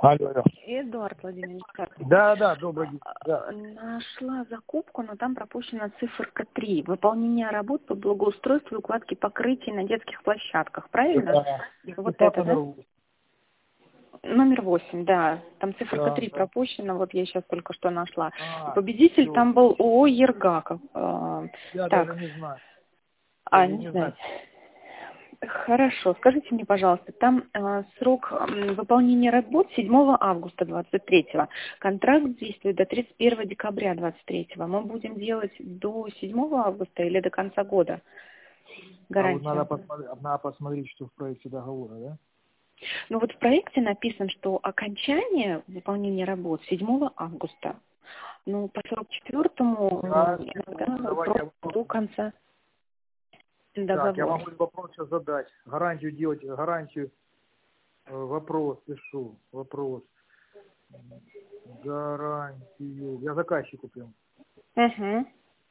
Алло, алло. Эдуард Владимирович, Да, добрый день. Да. Нашла закупку, но там пропущена циферка 3. Выполнение работ по благоустройству и укладке покрытий на детских площадках. Правильно? Да. Вот это, да? Номер 8, да. Там циферка Да, 3 да. пропущена, вот я сейчас только что нашла. И А, победитель всё. там был ООО «Ергаков». Я Так, даже не знаю. не знаете. Хорошо, скажите мне, пожалуйста, там срок выполнения работ 7 августа 23-го. Контракт действует до 31 декабря 23-го. Мы будем делать до 7 августа или до конца года А вот гарантию? надо посмотреть, что в проекте договора, да? Ну вот в проекте написано, что окончание выполнения работ 7 августа. Ну, по 44-му иногда до конца Так, я договора. могу вопрос сейчас задать. Гарантию делать, вопрос пишу, вопрос. Гарантию. Я заказчику прям. Угу.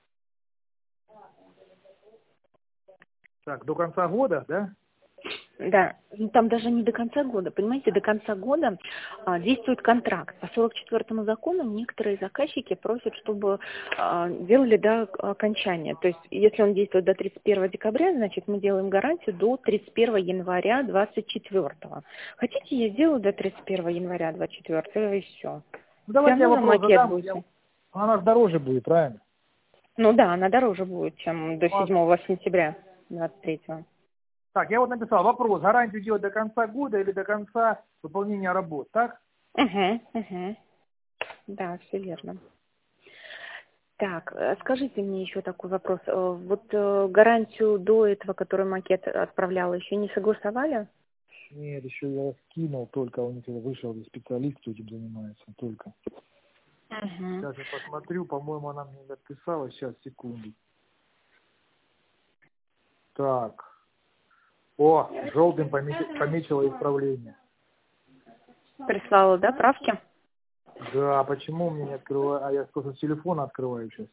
Так, до конца года, да? Да, ну, там даже не до конца года, понимаете, до конца года действует контракт. По 44-му закону некоторые заказчики просят, чтобы делали до окончания. То есть, если он действует до 31 декабря, значит, мы делаем гарантию до 31 января 24-го. Хотите, я сделаю до 31 января 24-го и все. Ну, Все давайте я равно на вопрос макет задам. будете. Она же дороже будет, правильно? Ну да, она дороже будет, чем до Ладно. 7 сентября 23-го. Так, я вот написал вопрос. Гарантию делать до конца года или до конца выполнения работ, так? Угу. Да, все верно. Так, скажите мне еще такой вопрос. Вот гарантию до этого, который макет отправляла, еще не согласовали? Нет, еще я скинул, только у них вышел специалист, кто этим занимается, только. Угу. Сейчас я посмотрю, по-моему, она мне написала, сейчас, секунду. Так. О, желтым помечила исправление. Прислала, да, правки? Да, почему мне не открываю? А я просто с телефона открываю сейчас.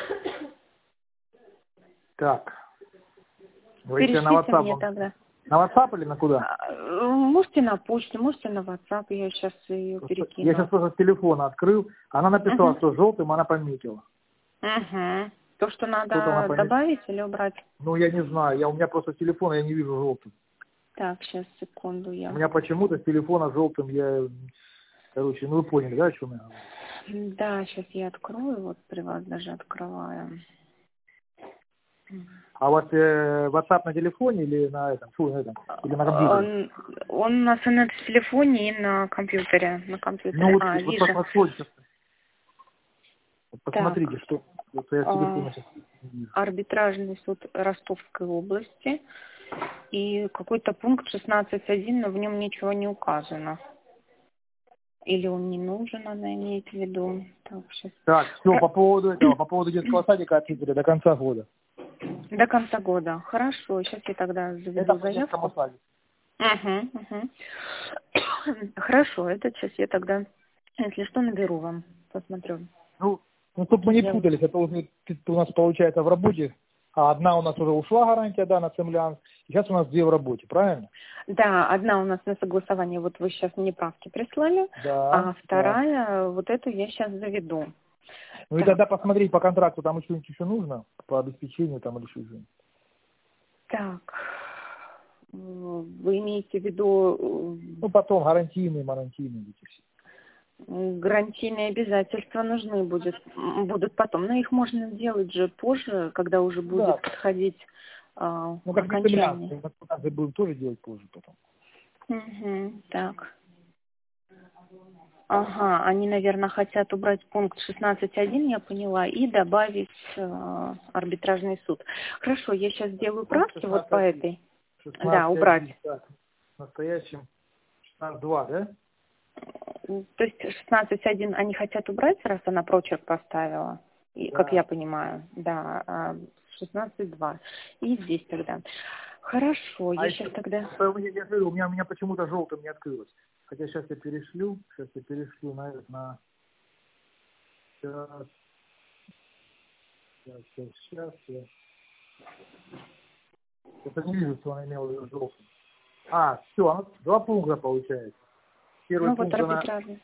Так. Вы еще на Перешлите мне WhatsApp? тогда. На WhatsApp или на куда? Можете на почту, можете на WhatsApp, я сейчас ее перекину. Я сейчас просто с телефона открыл. Она написала, что желтым она пометила. Угу. То, что Что-то она надо пометила. добавить или убрать? Ну, я не знаю. У меня просто с телефона я не вижу желтым. Так, сейчас, секунду, У я... меня почему-то с телефона желтым я... Короче, ну вы поняли, да, о чем я говорю? Да, сейчас я открою, вот при вас даже открываю. А у вас WhatsApp на телефоне или на этом? Или на компьютере? Он у нас и на телефоне, и на компьютере. На компьютере. Ну, вот Вижу. посмотрите. Вот Так, посмотрите, что вот я с телефона сейчас вижу. арбитражный суд Ростовской области. И какой-то пункт 16.1, но в нем ничего не указано. Или он не нужен, она имеет в виду. Так, сейчас. Так, все, по поводу детского садика ответили до конца года. До конца года. Хорошо, сейчас я тогда Это заведу по детскому заявку. садику. Угу. Хорошо, это сейчас я тогда, если что, наберу вам. Посмотрю. Ну, чтобы мы не путались, это уже у нас получается в работе, а одна у нас уже ушла гарантия, да, на Цемлянск, сейчас у нас две в работе, правильно? Да, одна у нас на согласование, вот вы сейчас мне правки прислали, Да. а вторая, вот эту я сейчас заведу. Ну и тогда посмотреть по контракту, там еще нужно, по обеспечению там или еще что-нибудь. Так, вы имеете в виду Ну потом гарантийные эти все. гарантийные обязательства нужны будут потом, но их можно делать же позже, когда уже будет Да. подходить Ну как на окончание. Цемлянск, будем тоже делать позже потом. Так. Ага, они, наверное, хотят убрать пункт 16.1, я поняла, и добавить арбитражный суд. Хорошо, я сейчас сделаю правки вот по этой. 16, Да, убрать. так, в настоящем 16.2, да? То есть 16.1 они хотят убрать, раз она прочерк поставила, и, Да. как я понимаю, да, 16.2. И здесь тогда. Хорошо, я сейчас тогда... Я говорю, у меня почему-то желтым не открылось. Хотя сейчас я перешлю на сейчас. Это не вижу, что она имела в виду желтым. Все, два пункта получается. Первый Ну вот пункт робить она разные.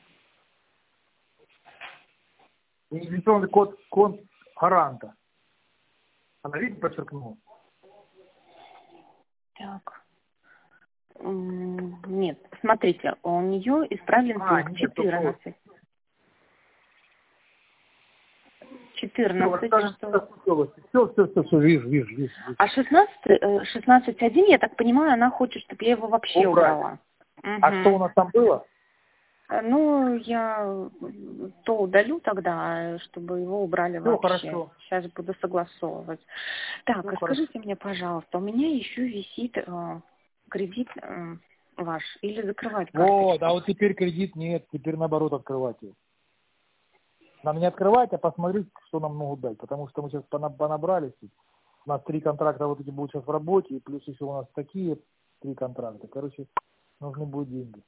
идентификационный код гаранта. Она видите, подчеркнула? Так. Нет, смотрите, у нее исправлен пункт Нет, 14. Все, 14, что? все, вижу. А 16.1, я так понимаю, она хочет, чтобы я его вообще Убрать. убрала. А что у нас там было? Ну, я то удалю тогда, чтобы его убрали Все вообще. хорошо. Сейчас буду согласовывать. Так, Все а хорошо. скажите мне, пожалуйста, у меня еще висит кредит ваш или закрывать карточку? Вот, а вот теперь кредит нет, теперь наоборот открывать его. Нам не открывать, а посмотреть, что нам могут дать. Потому что мы сейчас понабрались. У нас 3 контракта вот эти будут сейчас в работе, и плюс еще у нас такие 3 контракта. Короче, нужны будут деньги.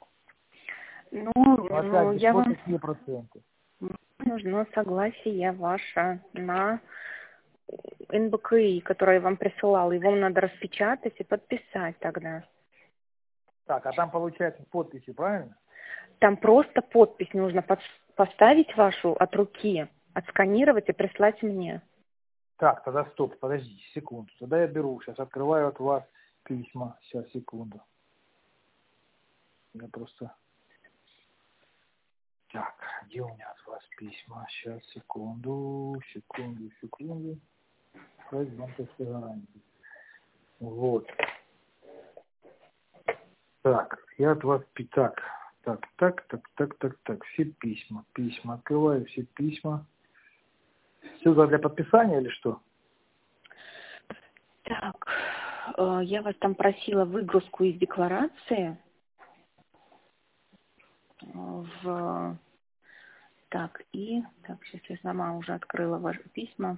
Ну, я вот вам... такие проценты. Нужно согласие ваше на НБКИ, которое я вам присылала. Его надо распечатать и подписать тогда. Так, а там получается подписи, правильно? Там просто подпись нужно поставить вашу от руки, отсканировать и прислать мне. Так, тогда стоп, подождите секунду. Тогда я беру, сейчас открываю от вас письма. Сейчас, секунду. Я просто... Так, где у меня от вас письма? Сейчас, секунду. Проект банковской гарантии. Вот. Так, я от вас... Так. Все письма. Открываю все письма. Все для подписания или что? Так, я вас там просила выгрузку из декларации. Так, сейчас я сама уже открыла ваши письма.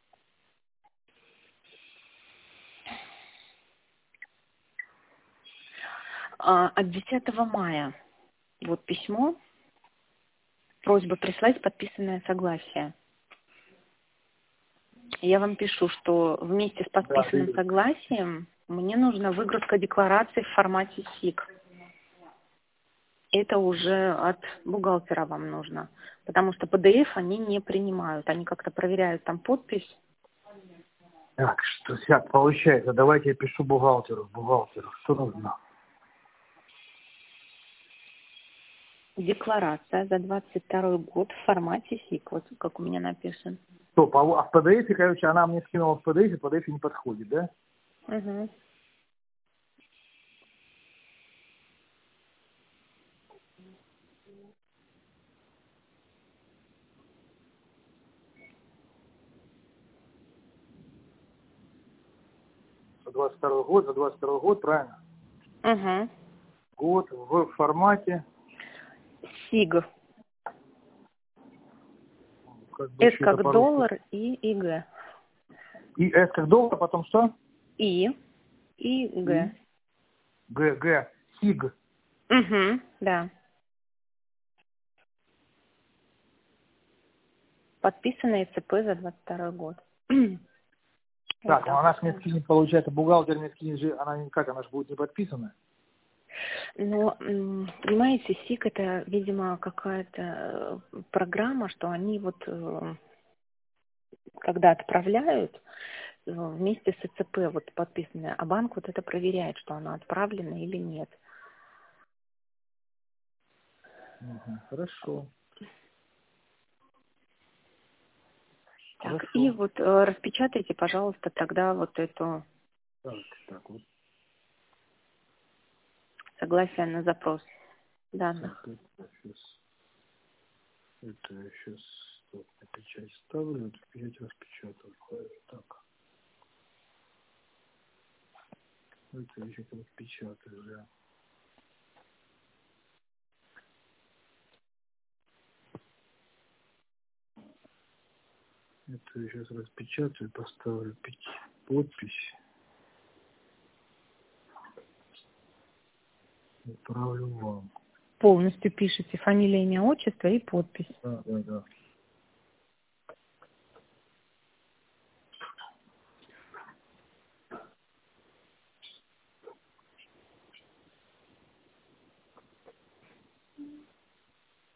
От 10 мая вот письмо, просьба прислать подписанное согласие. Я вам пишу, что вместе с подписанным согласием мне нужна выгрузка декларации в формате СИК. Это уже от бухгалтера вам нужно, потому что PDF они не принимают, они как-то проверяют там подпись. Так, что сейчас получается? Давайте я пишу бухгалтеру. Что нужно? Декларация за 22 год в формате СИК, вот как у меня написано. Стоп, а в PDF, короче, она мне скинула в PDF не подходит, да? Угу. За 22 год, правильно? Угу. Год в формате... СИГ. С как доллар и Г. И С как доллар, потом что? И Г. Г. СИГ. Угу, да. Подписанное ЦП за 22 год. Так, ну она же мне скинет, получается, бухгалтер мне скинет же, она же будет не подписана. Но, понимаете, СИК это, видимо, какая-то программа, что они вот, когда отправляют, вместе с ЦП вот подписанное, а банк вот это проверяет, что оно отправлено или нет. Хорошо. Так, Хорошо. и вот распечатайте, пожалуйста, тогда вот эту Так, вот. согласие на запрос данных. Это я сейчас на печать ставлю, эту печать распечатаю. Так. Это я сейчас распечатаю, да. Это я сейчас распечатаю, поставлю подпись. Отправлю вам. Полностью пишите фамилия, имя, отчество и подпись. Да.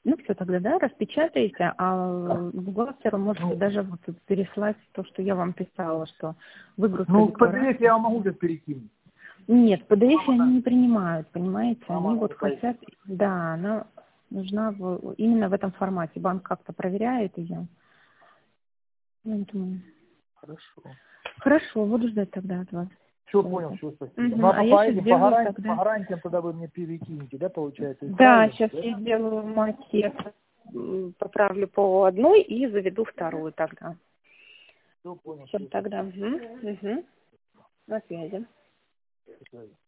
Ну, все тогда, да, распечатаете, а бухгалтеру можете даже вот тут переслать то, что я вам писала, что выгрузка Ну, в декларации. PDF я вам могу сейчас перекинуть. Нет, PDF они не принимают, понимаете? Мама, Они вот это хотят, да, она нужна именно в этом формате. Банк как-то проверяет ее. Поэтому... Хорошо. Хорошо, буду ждать тогда от вас. Все, понял, все, спасибо. Угу. Ну, А я сейчас по сделаю гарантиям, тогда. по гарантиям тогда вы мне перекинете, да, получается? Да, сейчас Да? я сделаю макет, поправлю по одной и заведу вторую тогда. Все, понял. Все, тогда. Угу. На связи. Все.